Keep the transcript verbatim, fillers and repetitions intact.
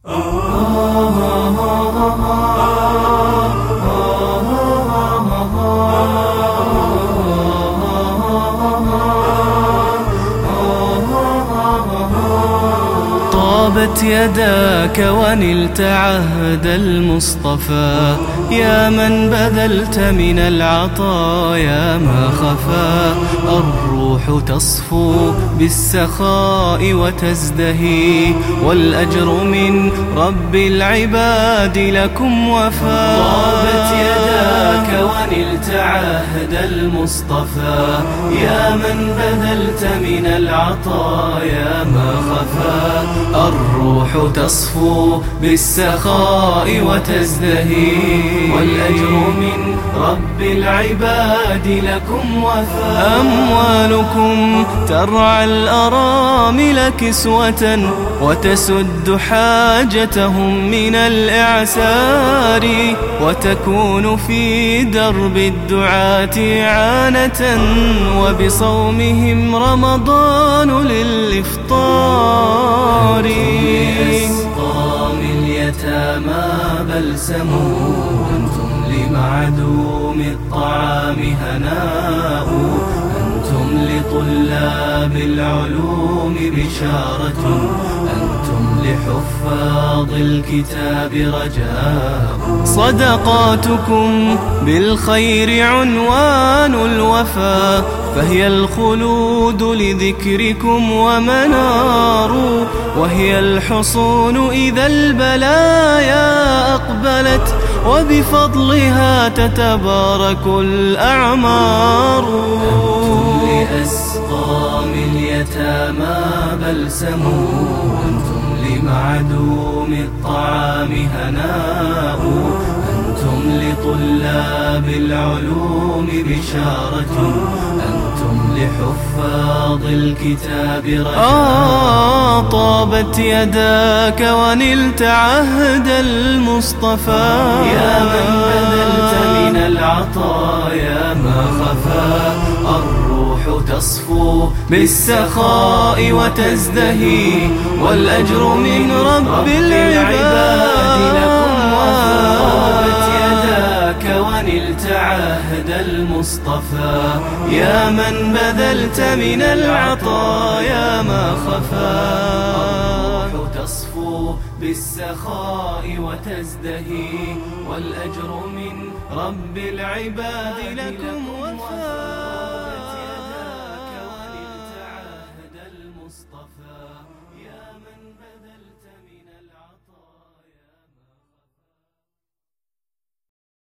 طابت يداك ونلت عهد المصطفى، يا من بذلت من العطايا ما خفا. الروح تصفو بالسخاء وتزدهي، والأجر من رب العباد لكم وفا. طابت يداك ونلت عهد المصطفى، يا من بذلت من العطايا ما خفا. الروح تصفو بالسخاء وتزدهي، والأجر من رب العباد لكم وفا. أموالكم ترعى الأرامل كسوة، وتسد حاجتهم من الإعسار، وتكون في درب الدعاة إعانة، وبصومهم رمضان للإفطار. لأسقام اليتامى بلسم، أنتم لمعدوم الطعام هناء، أنتم لطلاب العلوم بشارة، أنتم لحفاظ الكتاب رجاء. صدقاتكم بالخير عنوان الوفا، فهي الخلود لذكركم ومنار، وهي الحصون إذا البلايا أقبلت، وبفضلها تتبارك الأعمار. أنتم لأسقام اليتامى بلسم، أنتم لمعدوم الطعام هناء، أنتم لطلاب العلوم بشارة، أنتم لحفاظ الكتاب رجاء. آه طابت يداك ونلت عهد المصطفى، يا من بذلت من العطايا ما خفا. الروح تصفو بالسخاء وتزدهي، والأجر من رب العباد لكم وفا. طابت يداك ونلت عهد المصطفى، يا من بذلت من العطايا ما خفا. الروح تصفو بالسخاء وتزدهي، والأجر من رب العباد لكم